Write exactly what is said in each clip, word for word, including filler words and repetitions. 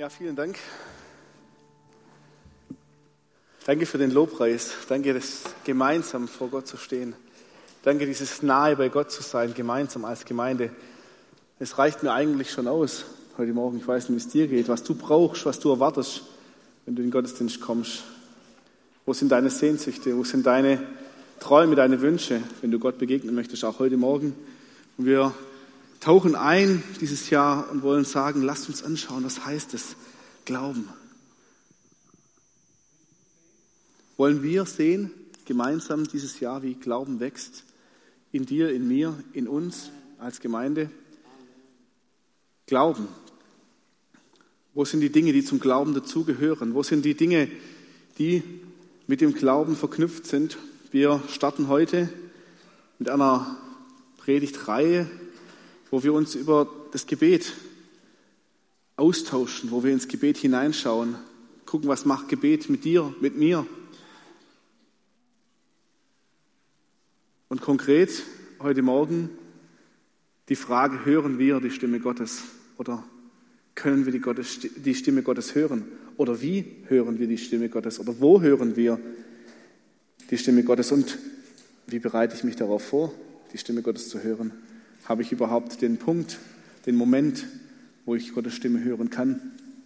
Ja, vielen Dank. Danke für den Lobpreis. Danke, das gemeinsam vor Gott zu stehen. Danke, dieses nahe bei Gott zu sein, gemeinsam als Gemeinde. Es reicht mir eigentlich schon aus heute Morgen. Ich weiß nicht, wie es dir geht, was du brauchst, was du erwartest, wenn du in den Gottesdienst kommst. Wo sind deine Sehnsüchte? Wo sind deine Träume, deine Wünsche, wenn du Gott begegnen möchtest, auch heute Morgen? Und wir tauchen ein dieses Jahr und wollen sagen, lasst uns anschauen, was heißt es? Glauben. Wollen wir sehen, gemeinsam dieses Jahr, wie Glauben wächst? In dir, in mir, in uns als Gemeinde? Glauben. Wo sind die Dinge, die zum Glauben dazugehören? Wo sind die Dinge, die mit dem Glauben verknüpft sind? Wir starten heute mit einer Predigtreihe, wo wir uns über das Gebet austauschen, wo wir ins Gebet hineinschauen, gucken, was macht Gebet mit dir, mit mir. Und konkret heute Morgen die Frage, hören wir die Stimme Gottes oder können wir die, Gottes, die Stimme Gottes hören? Oder wie hören wir die Stimme Gottes? Oder wo hören wir die Stimme Gottes? Und wie bereite ich mich darauf vor, die Stimme Gottes zu hören? Habe ich überhaupt den Punkt, den Moment, wo ich Gottes Stimme hören kann?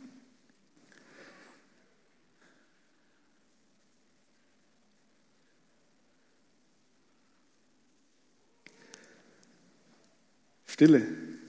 Stille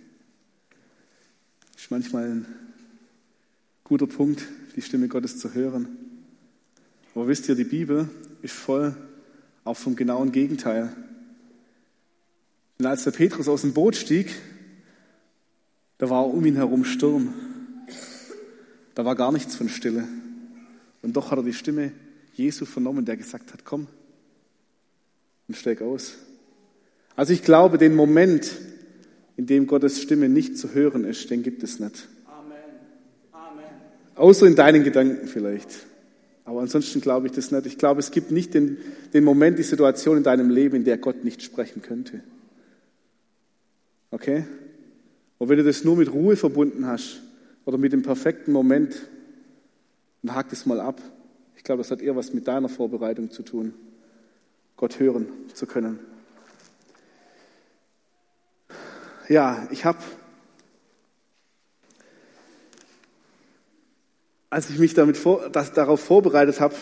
ist manchmal ein guter Punkt, die Stimme Gottes zu hören. Aber wisst ihr, die Bibel ist voll auch vom genauen Gegenteil. Und als der Petrus aus dem Boot stieg, da war um ihn herum Sturm. Da war gar nichts von Stille. Und doch hat er die Stimme Jesu vernommen, der gesagt hat, komm und steig aus. Also ich glaube, den Moment, in dem Gottes Stimme nicht zu hören ist, den gibt es nicht. Amen. Amen. Außer in deinen Gedanken vielleicht. Aber ansonsten glaube ich das nicht. Ich glaube, es gibt nicht den, den Moment, die Situation in deinem Leben, in der Gott nicht sprechen könnte. Okay? Und wenn du das nur mit Ruhe verbunden hast oder mit dem perfekten Moment, dann hakt es mal ab. Ich glaube, das hat eher was mit deiner Vorbereitung zu tun, Gott hören zu können. Ja, ich habe, als ich mich damit vor, das, darauf vorbereitet habe,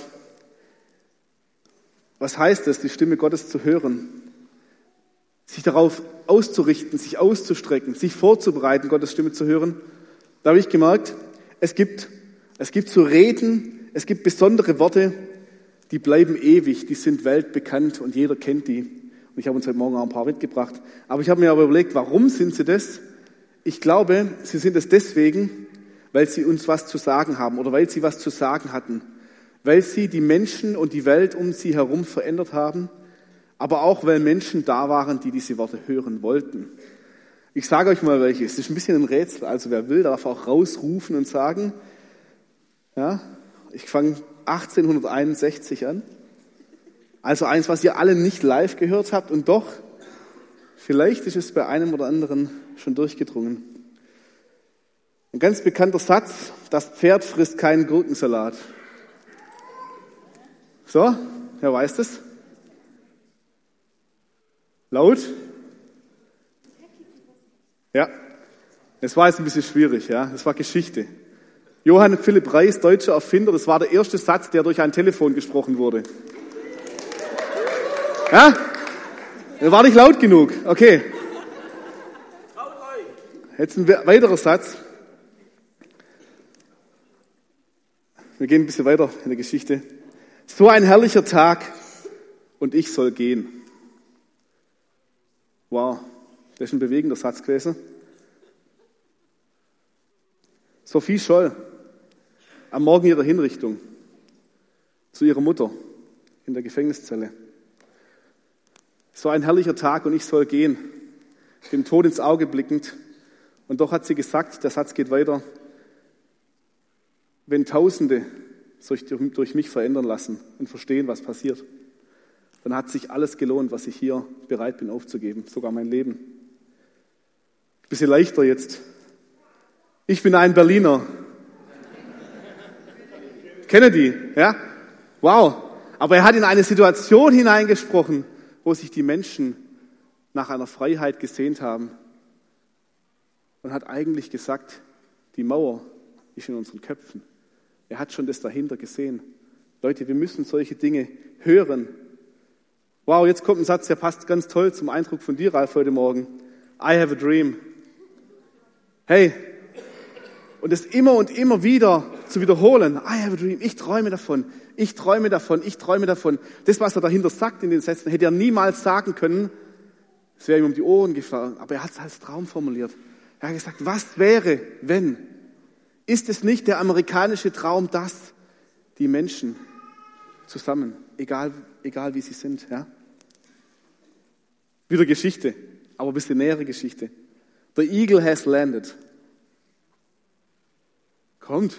was heißt es, die Stimme Gottes zu hören? Sich darauf auszurichten, sich auszustrecken, sich vorzubereiten, Gottes Stimme zu hören. Da habe ich gemerkt, es gibt, es gibt so Reden, es gibt besondere Worte, die bleiben ewig, die sind weltbekannt und jeder kennt die. Und ich habe uns heute Morgen auch ein paar mitgebracht. Aber ich habe mir aber überlegt, warum sind sie das? Ich glaube, sie sind es deswegen, weil sie uns was zu sagen haben oder weil sie was zu sagen hatten. Weil sie die Menschen und die Welt um sie herum verändert haben, aber auch, weil Menschen da waren, die diese Worte hören wollten. Ich sage euch mal welche. Es ist ein bisschen ein Rätsel. Also wer will, darf auch rausrufen und sagen. Ja, ich fange achtzehnhunderteinundsechzig an. Also eins, was ihr alle nicht live gehört habt und doch, vielleicht ist es bei einem oder anderen schon durchgedrungen. Ein ganz bekannter Satz, das Pferd frisst keinen Gurkensalat. So, wer weiß das? Laut? Ja, es war jetzt ein bisschen schwierig, ja. Das war Geschichte. Johann Philipp Reis, deutscher Erfinder, das war der erste Satz, der durch ein Telefon gesprochen wurde. Ja? Das war nicht laut genug. Okay. Jetzt ein weiterer Satz. Wir gehen ein bisschen weiter in der Geschichte. So ein herrlicher Tag und ich soll gehen. Wow, das ist ein bewegender Satz gewesen. Sophie Scholl, am Morgen ihrer Hinrichtung, zu ihrer Mutter in der Gefängniszelle. So ein herrlicher Tag und ich soll gehen, dem Tod ins Auge blickend. Und doch hat sie gesagt, der Satz geht weiter, wenn Tausende sich durch mich verändern lassen und verstehen, was passiert, dann hat sich alles gelohnt, was ich hier bereit bin aufzugeben, sogar mein Leben. Bisschen leichter jetzt. Ich bin ein Berliner. Kennedy, ja? Wow. Aber er hat in eine Situation hineingesprochen, wo sich die Menschen nach einer Freiheit gesehnt haben. Und hat eigentlich gesagt, die Mauer ist in unseren Köpfen. Er hat schon das dahinter gesehen. Leute, wir müssen solche Dinge hören. Wow, jetzt kommt ein Satz, der passt ganz toll zum Eindruck von dir, Ralf, heute Morgen. I have a dream. Hey, und es immer und immer wieder zu wiederholen. I have a dream. Ich träume davon. Ich träume davon. Ich träume davon. Das, was er dahinter sagt in den Sätzen, hätte er niemals sagen können. Es wäre ihm um die Ohren gefallen. Aber er hat es als Traum formuliert. Er hat gesagt, was wäre, wenn? Ist es nicht der amerikanische Traum, dass die Menschen zusammen, egal, egal wie sie sind, ja? Wieder Geschichte, aber ein bisschen nähere Geschichte. The eagle has landed. Kommt.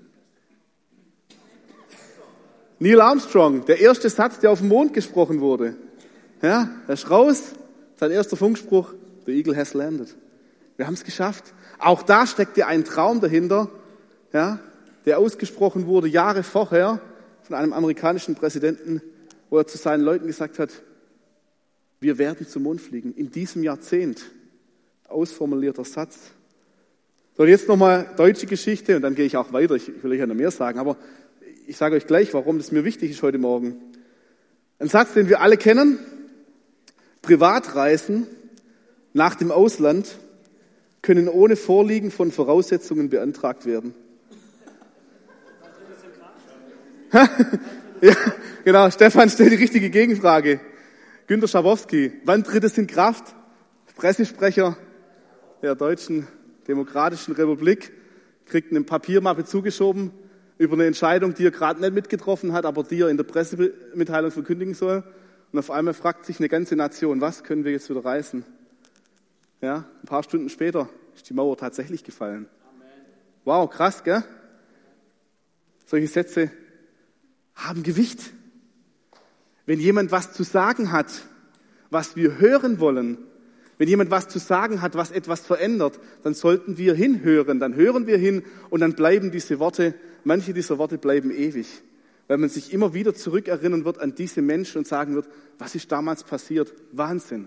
Neil Armstrong, der erste Satz, der auf dem Mond gesprochen wurde. Ja, er ist raus, sein erster Funkspruch, the eagle has landed. Wir haben es geschafft. Auch da steckte ein Traum dahinter, ja, der ausgesprochen wurde Jahre vorher von einem amerikanischen Präsidenten, wo er zu seinen Leuten gesagt hat, wir werden zum Mond fliegen. In diesem Jahrzehnt. Ausformulierter Satz. So, jetzt nochmal deutsche Geschichte und dann gehe ich auch weiter. Ich will euch ja noch mehr sagen, aber ich sage euch gleich, warum das mir wichtig ist heute Morgen. Ein Satz, den wir alle kennen. Privatreisen nach dem Ausland können ohne Vorliegen von Voraussetzungen beantragt werden. Ja, genau, Stefan stellt die richtige Gegenfrage. Günter Schabowski, wann tritt es in Kraft? Pressesprecher der Deutschen Demokratischen Republik kriegt eine Papiermappe zugeschoben über eine Entscheidung, die er gerade nicht mitgetroffen hat, aber die er in der Pressemitteilung verkündigen soll. Und auf einmal fragt sich eine ganze Nation, was können wir jetzt wieder reisen? Ja, ein paar Stunden später ist die Mauer tatsächlich gefallen. Wow, krass, gell? Solche Sätze haben Gewicht. Wenn jemand was zu sagen hat, was wir hören wollen, wenn jemand was zu sagen hat, was etwas verändert, dann sollten wir hinhören, dann hören wir hin und dann bleiben diese Worte, manche dieser Worte bleiben ewig, weil man sich immer wieder zurückerinnern wird an diese Menschen und sagen wird, was ist damals passiert? Wahnsinn.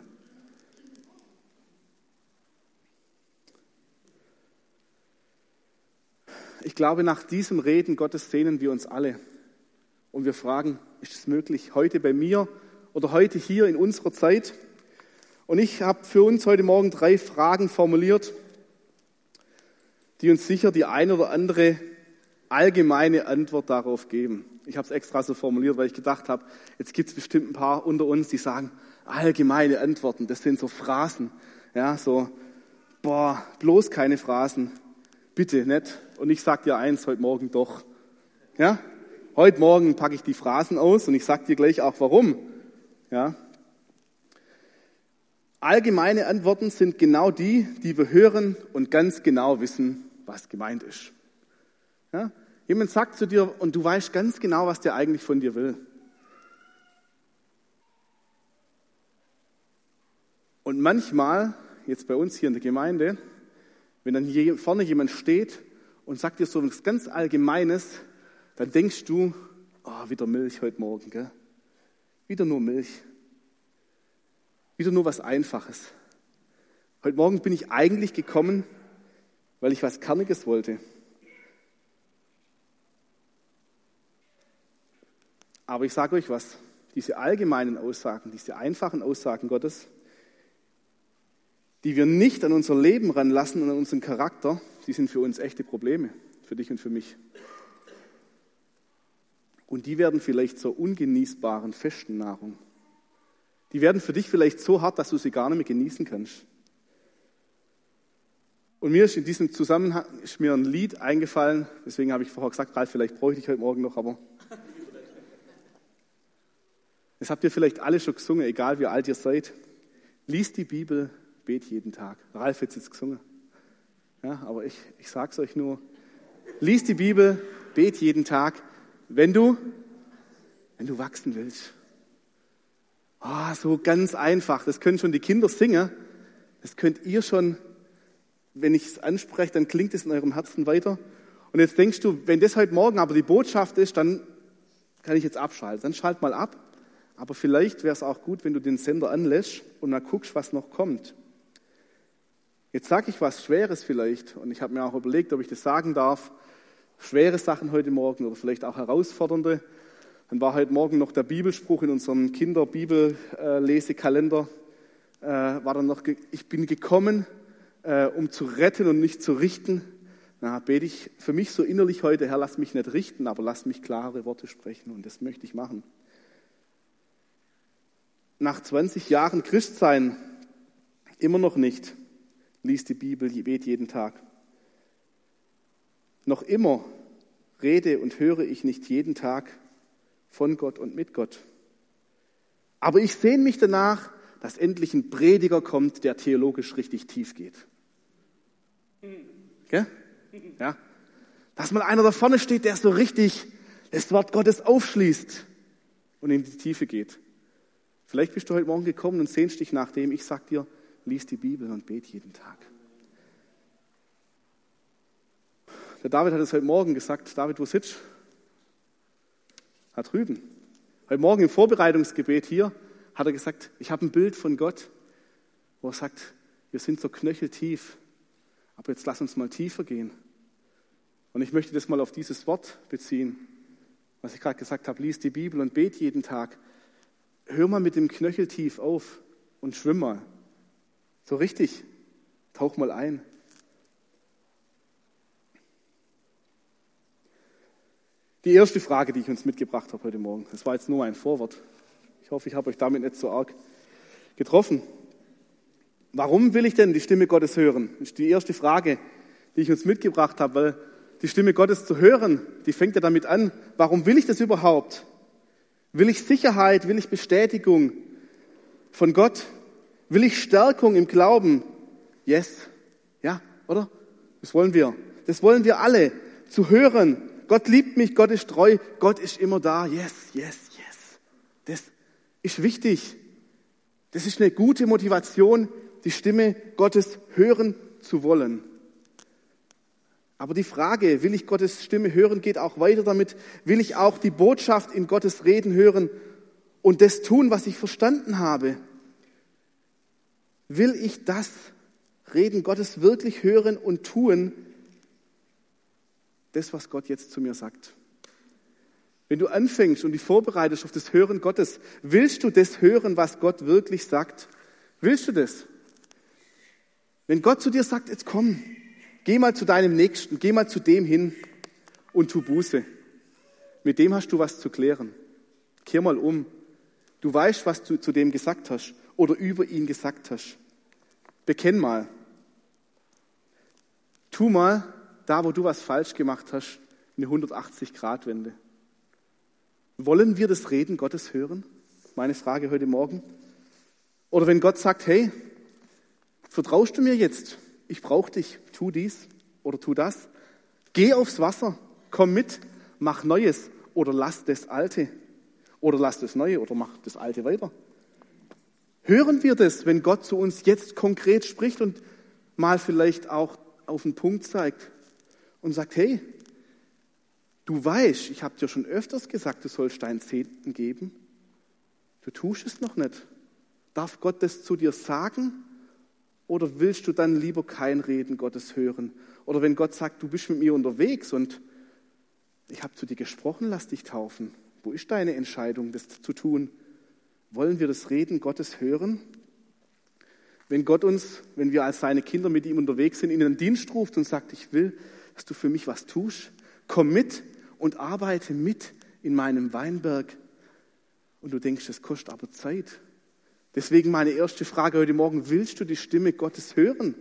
Ich glaube, nach diesem Reden Gottes sehnen wir uns alle und wir fragen, ist es möglich, heute bei mir oder heute hier in unserer Zeit? Und ich habe für uns heute Morgen drei Fragen formuliert, die uns sicher die eine oder andere allgemeine Antwort darauf geben. Ich habe es extra so formuliert, weil ich gedacht habe, jetzt gibt es bestimmt ein paar unter uns, die sagen, allgemeine Antworten, das sind so Phrasen. Ja, so, boah, bloß keine Phrasen, bitte nicht. Und ich sage dir eins, heute Morgen doch. Ja, heute Morgen packe ich die Phrasen aus und ich sage dir gleich auch warum. Ja. Allgemeine Antworten sind genau die, die wir hören und ganz genau wissen, was gemeint ist. Ja? Jemand sagt zu dir und du weißt ganz genau, was der eigentlich von dir will. Und manchmal, jetzt bei uns hier in der Gemeinde, wenn dann hier vorne jemand steht und sagt dir so etwas ganz Allgemeines, dann denkst du, oh, wieder Milch heute Morgen, gell? Wieder nur Milch. Wieder nur was Einfaches. Heute Morgen bin ich eigentlich gekommen, weil ich was Kerniges wollte. Aber ich sage euch was, diese allgemeinen Aussagen, diese einfachen Aussagen Gottes, die wir nicht an unser Leben ranlassen und an unseren Charakter, die sind für uns echte Probleme, für dich und für mich. Und die werden vielleicht zur ungenießbaren festen Nahrung. Die werden für dich vielleicht so hart, dass du sie gar nicht mehr genießen kannst. Und mir ist in diesem Zusammenhang ist mir ein Lied eingefallen, deswegen habe ich vorher gesagt, Ralf, vielleicht bräuchte ich heute Morgen noch, aber das habt ihr vielleicht alle schon gesungen, egal wie alt ihr seid. Lies die Bibel, bet jeden Tag. Ralf hat es jetzt gesungen. Ja, aber ich, ich sage es euch nur. Lies die Bibel, bet jeden Tag, wenn du, wenn du wachsen willst. Oh, so ganz einfach. Das können schon die Kinder singen. Das könnt ihr schon, wenn ich es anspreche, dann klingt es in eurem Herzen weiter. Und jetzt denkst du, wenn das heute Morgen aber die Botschaft ist, dann kann ich jetzt abschalten. Dann schalt mal ab. Aber vielleicht wäre es auch gut, wenn du den Sender anlässt und mal guckst, was noch kommt. Jetzt sage ich was Schweres vielleicht. Und ich habe mir auch überlegt, ob ich das sagen darf. Schwere Sachen heute Morgen oder vielleicht auch herausfordernde. Dann war heute Morgen noch der Bibelspruch in unserem Kinder-Bibel-Lesekalender. Äh, war dann noch, ich bin gekommen, äh, um zu retten und nicht zu richten. Na, bete ich für mich so innerlich heute, Herr, lass mich nicht richten, aber lass mich klare Worte sprechen. Und das möchte ich machen. Nach zwanzig Jahren Christsein immer noch nicht liest die Bibel, bet jeden Tag. Noch immer rede und höre ich nicht jeden Tag von Gott und mit Gott. Aber ich sehne mich danach, dass endlich ein Prediger kommt, der theologisch richtig tief geht. Gell? Ja? Dass mal einer da vorne steht, der so richtig das Wort Gottes aufschließt und in die Tiefe geht. Vielleicht bist du heute Morgen gekommen und sehnst dich nach dem. Ich sag dir, lies die Bibel und bet jeden Tag. Der David hat es heute Morgen gesagt. David, wo sitzt du? Da drüben. Heute Morgen im Vorbereitungsgebet hier hat er gesagt, ich habe ein Bild von Gott, wo er sagt, wir sind so knöcheltief, aber jetzt lass uns mal tiefer gehen. Und ich möchte das mal auf dieses Wort beziehen, was ich gerade gesagt habe, lies die Bibel und bet jeden Tag. Hör mal mit dem Knöchel tief auf und schwimm mal. So richtig, tauch mal ein. Die erste Frage, die ich uns mitgebracht habe heute Morgen, das war jetzt nur mein Vorwort. Ich hoffe, ich habe euch damit nicht so arg getroffen. Warum will ich denn die Stimme Gottes hören? Das ist die erste Frage, die ich uns mitgebracht habe, weil die Stimme Gottes zu hören, die fängt ja damit an, warum will ich das überhaupt? Will ich Sicherheit, will ich Bestätigung von Gott? Will ich Stärkung im Glauben? Yes. Ja, oder? Das wollen wir. Das wollen wir alle. Zu hören, Gott liebt mich, Gott ist treu, Gott ist immer da. Yes, yes, yes. Das ist wichtig. Das ist eine gute Motivation, die Stimme Gottes hören zu wollen. Aber die Frage, will ich Gottes Stimme hören, geht auch weiter damit. Will ich auch die Botschaft in Gottes Reden hören und das tun, was ich verstanden habe? Will ich das Reden Gottes wirklich hören und tun, das, was Gott jetzt zu mir sagt? Wenn du anfängst und dich vorbereitest auf das Hören Gottes, willst du das hören, was Gott wirklich sagt? Willst du das? Wenn Gott zu dir sagt, jetzt komm, geh mal zu deinem Nächsten, geh mal zu dem hin und tu Buße. Mit dem hast du was zu klären. Kehr mal um. Du weißt, was du zu dem gesagt hast oder über ihn gesagt hast. Bekenn mal. Tu mal, da wo du was falsch gemacht hast, eine hundertachtzig-Grad-Wende. Wollen wir das Reden Gottes hören? Meine Frage heute Morgen. Oder wenn Gott sagt, hey, vertraust du mir jetzt? Ich brauche dich, tu dies oder tu das. Geh aufs Wasser, komm mit, mach Neues oder lass das Alte. Oder lass das Neue oder mach das Alte weiter. Hören wir das, wenn Gott zu uns jetzt konkret spricht und mal vielleicht auch auf den Punkt zeigt und sagt, hey, du weißt, ich habe dir schon öfters gesagt, du sollst deinen Zehnten geben. Du tust es noch nicht. Darf Gott das zu dir sagen? Oder willst du dann lieber kein Reden Gottes hören? Oder wenn Gott sagt, du bist mit mir unterwegs und ich habe zu dir gesprochen, lass dich taufen. Wo ist deine Entscheidung, das zu tun? Wollen wir das Reden Gottes hören? Wenn Gott uns, wenn wir als seine Kinder mit ihm unterwegs sind, in den Dienst ruft und sagt, ich will, dass du für mich was tust, komm mit und arbeite mit in meinem Weinberg. Und du denkst, das kostet aber Zeit. Deswegen meine erste Frage heute Morgen, willst du die Stimme Gottes hören?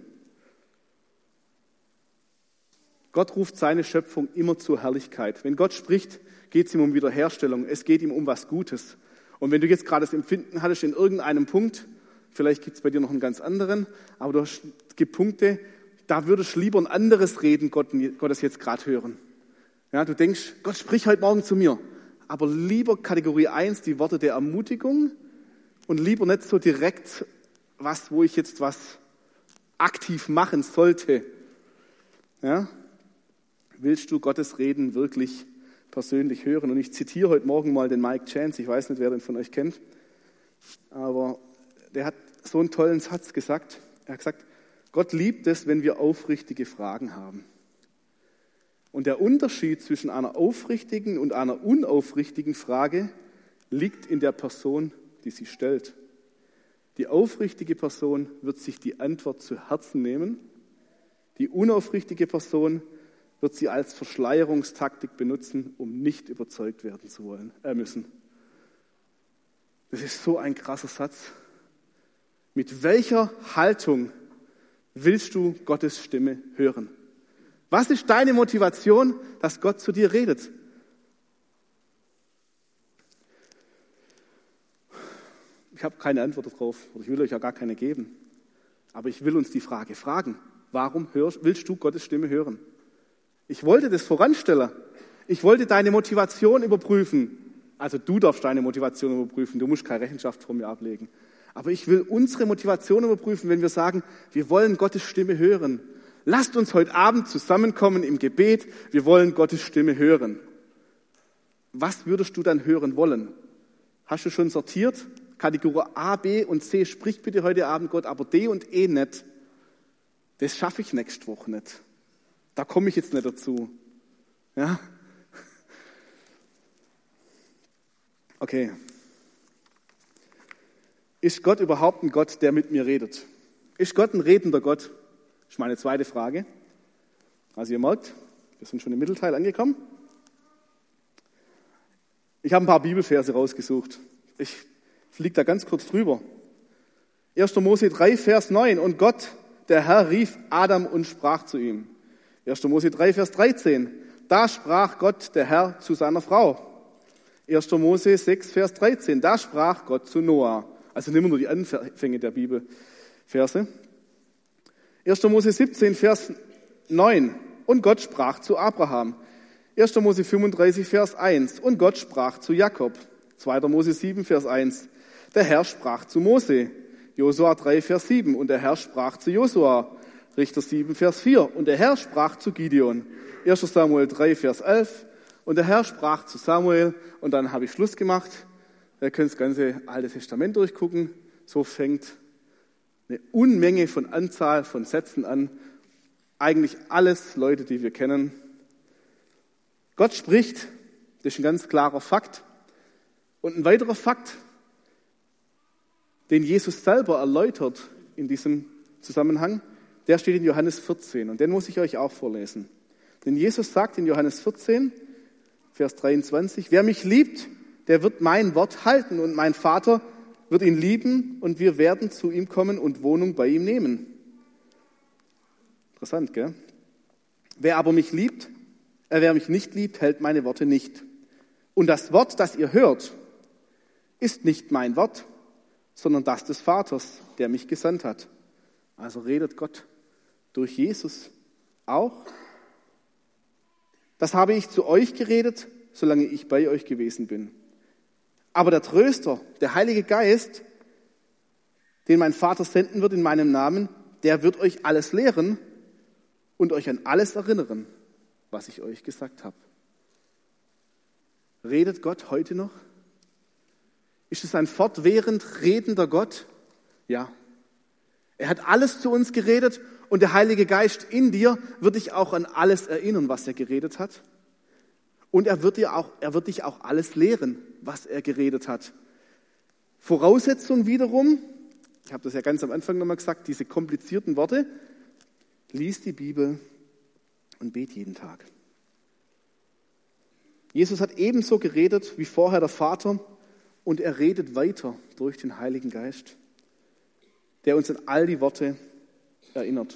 Gott ruft seine Schöpfung immer zur Herrlichkeit. Wenn Gott spricht, geht es ihm um Wiederherstellung. Es geht ihm um was Gutes. Und wenn du jetzt gerade das Empfinden hattest in irgendeinem Punkt, vielleicht gibt es bei dir noch einen ganz anderen, aber du hast, es gibt Punkte, da würdest du lieber ein anderes Reden Gottes jetzt gerade hören. Ja, du denkst, Gott sprich heute Morgen zu mir. Aber lieber Kategorie eins, die Worte der Ermutigung, und lieber nicht so direkt was, wo ich jetzt was aktiv machen sollte. Ja? willst du Gottes Reden wirklich persönlich hören? Und ich zitiere heute Morgen mal den Mike Chance, ich weiß nicht, wer den von euch kennt, aber der hat so einen tollen Satz gesagt. Er hat gesagt, Gott liebt es, wenn wir aufrichtige Fragen haben. Und der Unterschied zwischen einer aufrichtigen und einer unaufrichtigen Frage liegt in der Person, die sie stellt. Die aufrichtige Person wird sich die Antwort zu Herzen nehmen. Die unaufrichtige Person wird sie als Verschleierungstaktik benutzen, um nicht überzeugt werden zu wollen, äh müssen. Das ist so ein krasser Satz. Mit welcher Haltung willst du Gottes Stimme hören? Was ist deine Motivation, dass Gott zu dir redet? Ich habe keine Antwort darauf, oder ich will euch ja gar keine geben. Aber ich will uns die Frage fragen, warum hörst, willst du Gottes Stimme hören? Ich wollte das voranstellen. Ich wollte deine Motivation überprüfen. Also du darfst deine Motivation überprüfen, du musst keine Rechenschaft von mir ablegen. Aber ich will unsere Motivation überprüfen, wenn wir sagen, wir wollen Gottes Stimme hören. Lasst uns heute Abend zusammenkommen im Gebet, wir wollen Gottes Stimme hören. Was würdest du dann hören wollen? Hast du schon sortiert? Kategorie A, B und C spricht bitte heute Abend Gott, aber D und E nicht. Das schaffe ich nächste Woche nicht. Da komme ich jetzt nicht dazu. Ja? Okay. Ist Gott überhaupt ein Gott, der mit mir redet? Ist Gott ein redender Gott? Das ist meine zweite Frage. Also ihr merkt, wir sind schon im Mittelteil angekommen. Ich habe ein paar Bibelverse rausgesucht. Ich fliege da ganz kurz drüber. erster Mose drei, Vers neun. Und Gott, der Herr, rief Adam und sprach zu ihm. erster Mose drei, Vers dreizehn. Da sprach Gott, der Herr, zu seiner Frau. erster Mose sechs, Vers dreizehn. Da sprach Gott zu Noah. Also nehmen wir nur die Anfänge der Bibelverse. erster Mose siebzehn, Vers neun. Und Gott sprach zu Abraham. erster Mose fünfunddreißig, Vers eins. Und Gott sprach zu Jakob. zweiter Mose sieben, Vers eins. Der Herr sprach zu Mose. Josua drei, Vers sieben. Und der Herr sprach zu Josua. Richter sieben, Vers vier. Und der Herr sprach zu Gideon. erster Samuel drei, Vers elf. Und der Herr sprach zu Samuel. Und dann habe ich Schluss gemacht. Ihr könnt das ganze Alte Testament durchgucken. So fängt eine Unmenge von Anzahl von Sätzen an. Eigentlich alles Leute, die wir kennen. Gott spricht, das ist ein ganz klarer Fakt. Und ein weiterer Fakt, den Jesus selber erläutert in diesem Zusammenhang, der steht in Johannes vierzehn. Und den muss ich euch auch vorlesen. Denn Jesus sagt in Johannes vierzehn, Vers dreiundzwanzig, wer mich liebt, der wird mein Wort halten und mein Vater wird ihn lieben und wir werden zu ihm kommen und Wohnung bei ihm nehmen. Interessant, gell? Wer aber mich liebt, äh, wer mich nicht liebt, hält meine Worte nicht. Und das Wort, das ihr hört, ist nicht mein Wort, sondern das des Vaters, der mich gesandt hat. Also redet Gott durch Jesus auch. Das habe ich zu euch geredet, solange ich bei euch gewesen bin. Aber der Tröster, der Heilige Geist, den mein Vater senden wird in meinem Namen, der wird euch alles lehren und euch an alles erinnern, was ich euch gesagt habe. Redet Gott heute noch? Ist es ein fortwährend redender Gott? Ja. Er hat alles zu uns geredet und der Heilige Geist in dir wird dich auch an alles erinnern, was er geredet hat. Und er wird dir auch, er wird dich auch alles lehren, was er geredet hat. Voraussetzung wiederum, ich habe das ja ganz am Anfang nochmal gesagt, diese komplizierten Worte, lies die Bibel und bet jeden Tag. Jesus hat ebenso geredet wie vorher der Vater und er redet weiter durch den Heiligen Geist, der uns an all die Worte erinnert.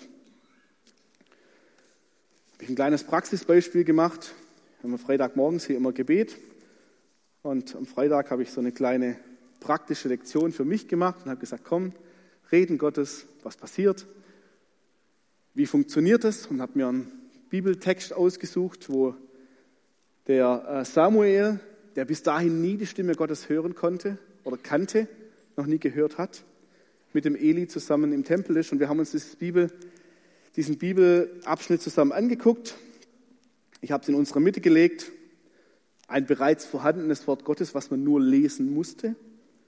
Habe ich ein kleines Praxisbeispiel gemacht. Wir haben Freitagmorgens hier immer Gebet und am Freitag habe ich so eine kleine praktische Lektion für mich gemacht und habe gesagt, komm, reden Gottes, was passiert, wie funktioniert es, und habe mir einen Bibeltext ausgesucht, wo der Samuel, der bis dahin nie die Stimme Gottes hören konnte oder kannte, noch nie gehört hat, mit dem Eli zusammen im Tempel ist, und wir haben uns dieses Bibel, diesen Bibelabschnitt zusammen angeguckt. Ich habe es in unsere Mitte gelegt. Ein bereits vorhandenes Wort Gottes, was man nur lesen musste.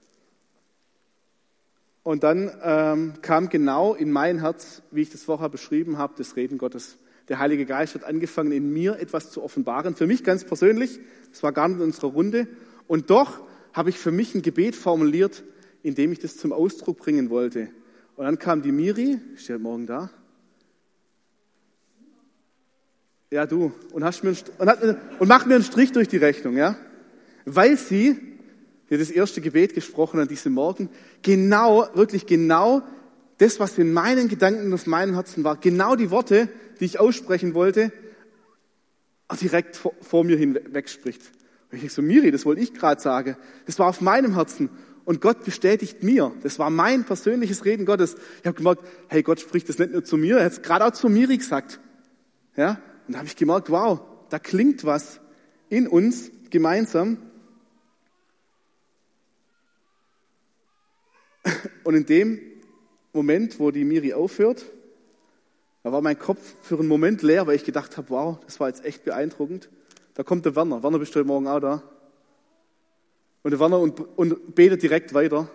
Und dann ähm, kam genau in mein Herz, wie ich das vorher beschrieben habe, das Reden Gottes. Der Heilige Geist hat angefangen, in mir etwas zu offenbaren. Für mich ganz persönlich, das war gar nicht in unserer Runde. Und doch habe ich für mich ein Gebet formuliert, in dem ich das zum Ausdruck bringen wollte. Und dann kam die Miri, ist die heute Morgen da? Ja, du. Und, hast mir einen, und, hat, und macht mir einen Strich durch die Rechnung, ja? Weil sie, die hat das erste Gebet gesprochen an diesem Morgen, genau, wirklich genau das, was in meinen Gedanken und auf meinem Herzen war, genau die Worte, die ich aussprechen wollte, direkt vor, vor mir hin wegspricht. Und ich so, Miri, das wollte ich gerade sagen. Das war auf meinem Herzen. Und Gott bestätigt mir. Das war mein persönliches Reden Gottes. Ich habe gemerkt, hey, Gott spricht das nicht nur zu mir, er hat es gerade auch zu Miri gesagt. Ja? Und da habe ich gemerkt, wow, da klingt was in uns gemeinsam. Und in dem Moment, wo die Miri aufhört, da war mein Kopf für einen Moment leer, weil ich gedacht habe, wow, das war jetzt echt beeindruckend. Da kommt der Werner. Werner, bist du heute Morgen auch da? Und der Werner und, und betet direkt weiter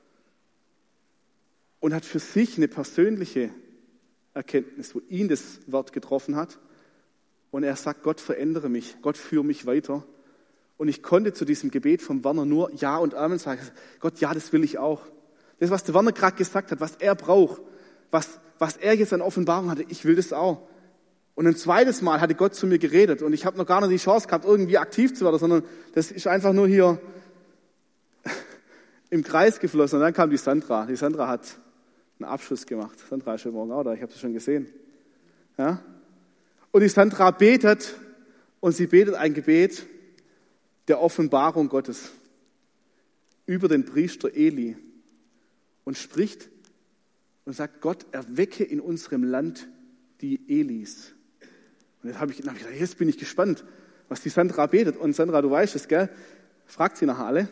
und hat für sich eine persönliche Erkenntnis, wo ihn das Wort getroffen hat. Und er sagt, Gott, verändere mich, Gott, führe mich weiter. Und ich konnte zu diesem Gebet vom Werner nur Ja und Amen sagen. Gott, ja, das will ich auch. Das, was der Werner gerade gesagt hat, was er braucht, was, was er jetzt an Offenbarung hatte, ich will das auch. Und ein zweites Mal hatte Gott zu mir geredet und ich habe noch gar nicht die Chance gehabt, irgendwie aktiv zu werden, sondern das ist einfach nur hier im Kreis geflossen. Und dann kam die Sandra. Die Sandra hat einen Abschluss gemacht. Sandra ist heute Morgen auch da, ich habe sie schon gesehen. Ja? Und die Sandra betet und sie betet ein Gebet der Offenbarung Gottes über den Priester Eli und spricht und sagt, Gott, erwecke in unserem Land die Elis. Und jetzt habe ich, hab ich gedacht, jetzt bin ich gespannt, was die Sandra betet. Und Sandra, du weißt es, gell? Fragt sie nachher alle.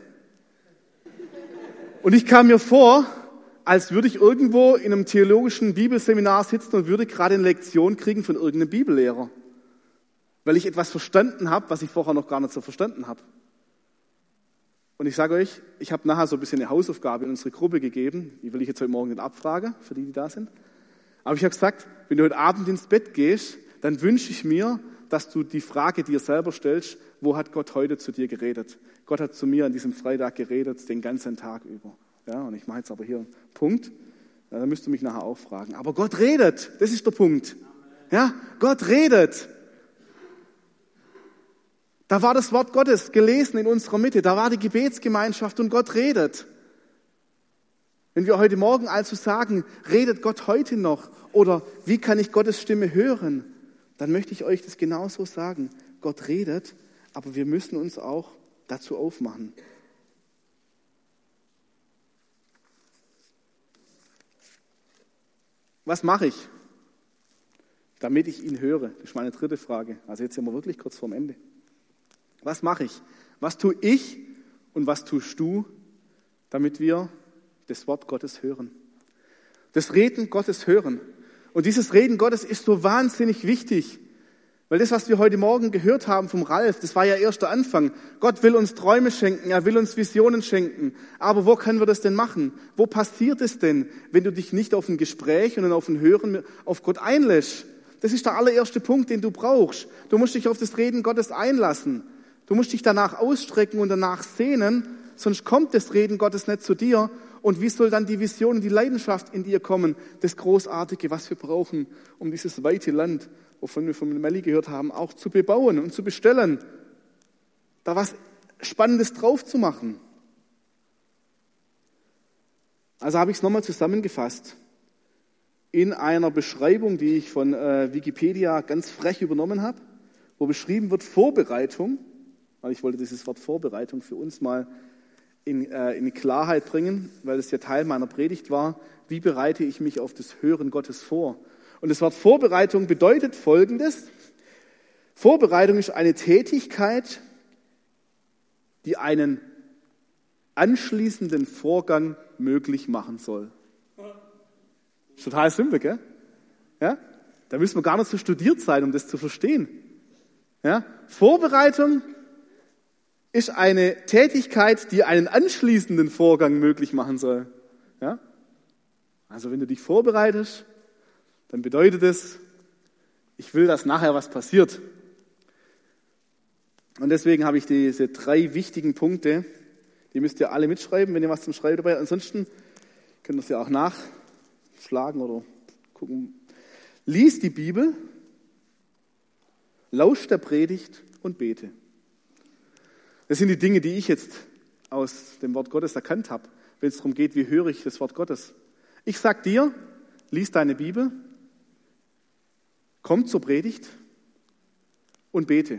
Und ich kam mir vor, als würde ich irgendwo in einem theologischen Bibelseminar sitzen und würde gerade eine Lektion kriegen von irgendeinem Bibellehrer. Weil ich etwas verstanden habe, was ich vorher noch gar nicht so verstanden habe. Und ich sage euch, ich habe nachher so ein bisschen eine Hausaufgabe in unsere Gruppe gegeben. Die will ich jetzt heute Morgen nicht abfragen, für die, die da sind. Aber ich habe gesagt, wenn du heute Abend ins Bett gehst, dann wünsche ich mir, dass du die Frage dir selber stellst, wo hat Gott heute zu dir geredet? Gott hat zu mir an diesem Freitag geredet, den ganzen Tag über. Ja, und ich mache jetzt aber hier einen Punkt. Ja, dann müsst du mich nachher auch fragen. Aber Gott redet, das ist der Punkt. Ja, Gott redet. Da war das Wort Gottes gelesen in unserer Mitte. Da war die Gebetsgemeinschaft und Gott redet. Wenn wir heute Morgen also sagen, redet Gott heute noch? Oder wie kann ich Gottes Stimme hören? Dann möchte ich euch das genauso sagen. Gott redet, aber wir müssen uns auch dazu aufmachen. Was mache ich, damit ich ihn höre? Das ist meine dritte Frage. Also jetzt sind wir wirklich kurz vorm Ende. Was mache ich? Was tue ich und was tust du, damit wir das Wort Gottes hören? Das Reden Gottes hören. Und dieses Reden Gottes ist so wahnsinnig wichtig. Weil das, was wir heute Morgen gehört haben vom Ralf, das war ja erst der Anfang. Gott will uns Träume schenken, er will uns Visionen schenken. Aber wo können wir das denn machen? Wo passiert es denn, wenn du dich nicht auf ein Gespräch und auf ein Hören auf Gott einlässt? Das ist der allererste Punkt, den du brauchst. Du musst dich auf das Reden Gottes einlassen. Du musst dich danach ausstrecken und danach sehnen, sonst kommt das Reden Gottes nicht zu dir. Und wie soll dann die Vision und die Leidenschaft in dir kommen? Das Großartige, was wir brauchen, um dieses weite Land, wovon wir von Melli gehört haben, auch zu bebauen und zu bestellen. Da was Spannendes drauf zu machen. Also habe ich es nochmal zusammengefasst. In einer Beschreibung, die ich von äh, Wikipedia ganz frech übernommen habe, wo beschrieben wird Vorbereitung, weil ich wollte dieses Wort Vorbereitung für uns mal in, äh, in Klarheit bringen, weil es ja Teil meiner Predigt war, wie bereite ich mich auf das Hören Gottes vor? Und das Wort Vorbereitung bedeutet Folgendes. Vorbereitung ist eine Tätigkeit, die einen anschließenden Vorgang möglich machen soll. Ist total simpel, gell? Ja? Da müssen wir gar nicht so studiert sein, um das zu verstehen. Ja? Vorbereitung ist eine Tätigkeit, die einen anschließenden Vorgang möglich machen soll. Ja? Also wenn du dich vorbereitest, dann bedeutet es, ich will, dass nachher was passiert. Und deswegen habe ich diese drei wichtigen Punkte, die müsst ihr alle mitschreiben, wenn ihr was zum Schreiben dabei habt. Ansonsten könnt ihr es ja auch nachschlagen oder gucken. Lies die Bibel, lausch der Predigt und bete. Das sind die Dinge, die ich jetzt aus dem Wort Gottes erkannt habe, wenn es darum geht, wie höre ich das Wort Gottes. Ich sag dir, lies deine Bibel, komm zur Predigt und bete.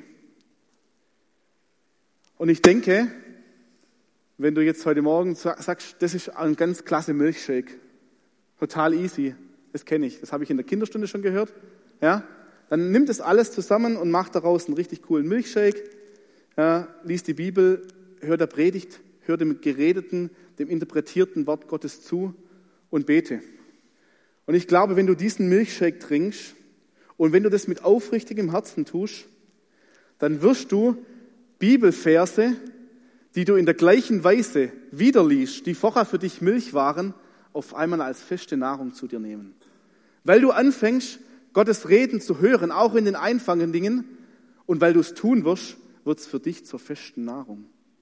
Und ich denke, wenn du jetzt heute Morgen sagst, das ist ein ganz klasse Milchshake, total easy, das kenne ich, das habe ich in der Kinderstunde schon gehört, ja, dann nimm das alles zusammen und mach daraus einen richtig coolen Milchshake, ja, lies die Bibel, hör der Predigt, hör dem geredeten, dem interpretierten Wort Gottes zu und bete. Und ich glaube, wenn du diesen Milchshake trinkst und wenn du das mit aufrichtigem Herzen tust, dann wirst du Bibelverse, die du in der gleichen Weise wiederliest, die vorher für dich Milch waren, auf einmal als feste Nahrung zu dir nehmen. Weil du anfängst, Gottes Reden zu hören, auch in den einfachen Dingen, und weil du es tun wirst, wird es für dich zur festen Nahrung.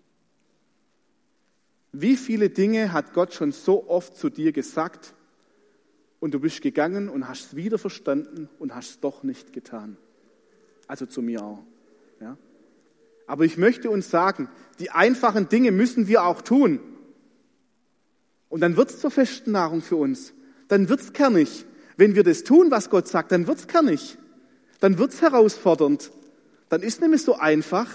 Wie viele Dinge hat Gott schon so oft zu dir gesagt und du bist gegangen und hast es wieder verstanden und hast es doch nicht getan? Also zu mir auch. Ja? Aber ich möchte uns sagen, die einfachen Dinge müssen wir auch tun. Und dann wird es zur festen Nahrung für uns. Dann wird es kernig. Wenn wir das tun, was Gott sagt, dann wird es kernig. Dann wird es herausfordernd. Dann ist nämlich so einfach.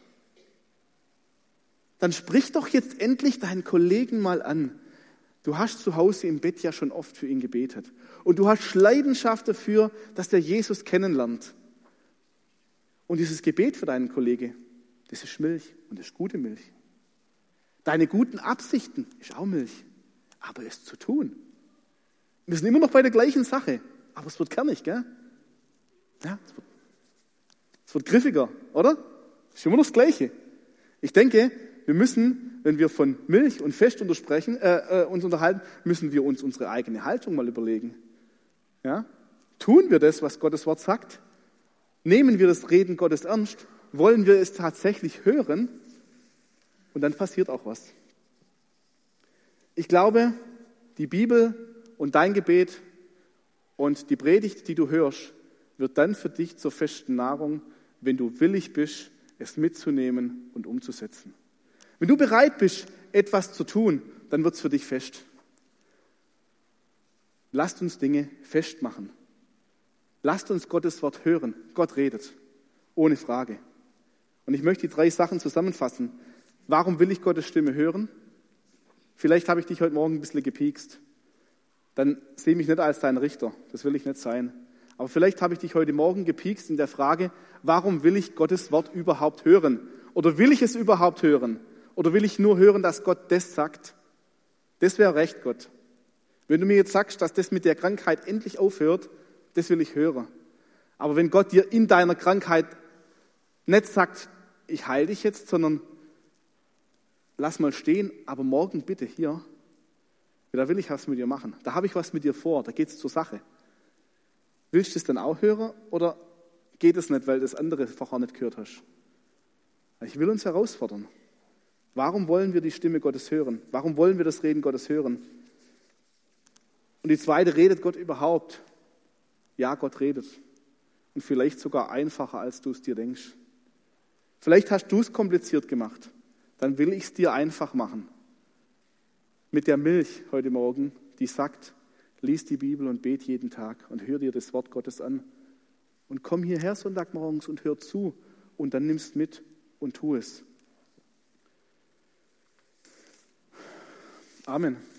Dann sprich doch jetzt endlich deinen Kollegen mal an. Du hast zu Hause im Bett ja schon oft für ihn gebetet. Und du hast Leidenschaft dafür, dass der Jesus kennenlernt. Und dieses Gebet für deinen Kollegen, das ist Milch und das ist gute Milch. Deine guten Absichten ist auch Milch, aber es zu tun. Wir sind immer noch bei der gleichen Sache, aber es wird kernig, gell? Ja, es wird, es wird griffiger, oder? Es ist immer noch das Gleiche. Ich denke, wir müssen, wenn wir von Milch und Fest untersprechen, äh, äh, uns unterhalten, müssen wir uns unsere eigene Haltung mal überlegen. Ja? Tun wir das, was Gottes Wort sagt? Nehmen wir das Reden Gottes ernst? Wollen wir es tatsächlich hören? Und dann passiert auch was. Ich glaube, die Bibel und dein Gebet und die Predigt, die du hörst, wird dann für dich zur festen Nahrung, wenn du willig bist, es mitzunehmen und umzusetzen. Wenn du bereit bist, etwas zu tun, dann wird es für dich fest. Lasst uns Dinge festmachen. Lasst uns Gottes Wort hören. Gott redet, ohne Frage. Und ich möchte die drei Sachen zusammenfassen. Warum will ich Gottes Stimme hören? Vielleicht habe ich dich heute Morgen ein bisschen gepiekst. Dann sehe mich nicht als dein Richter. Das will ich nicht sein. Aber vielleicht habe ich dich heute Morgen gepiekst in der Frage, warum will ich Gottes Wort überhaupt hören? Oder will ich es überhaupt hören? Oder will ich nur hören, dass Gott das sagt? Das wäre recht, Gott. Wenn du mir jetzt sagst, dass das mit der Krankheit endlich aufhört, das will ich hören. Aber wenn Gott dir in deiner Krankheit nicht sagt, ich heile dich jetzt, sondern lass mal stehen, aber morgen bitte hier, da will ich was mit dir machen. Da habe ich was mit dir vor, da geht es zur Sache. Willst du das dann auch hören oder geht es nicht, weil du das andere vorher nicht gehört hast? Ich will uns herausfordern. Warum wollen wir die Stimme Gottes hören? Warum wollen wir das Reden Gottes hören? Und die zweite, redet Gott überhaupt? Ja, Gott redet. Und vielleicht sogar einfacher, als du es dir denkst. Vielleicht hast du es kompliziert gemacht. Dann will ich es dir einfach machen. Mit der Milch heute Morgen, die sagt, lies die Bibel und bet jeden Tag und hör dir das Wort Gottes an. Und komm hierher Sonntagmorgens und hör zu und dann nimmst mit und tu es. Amen.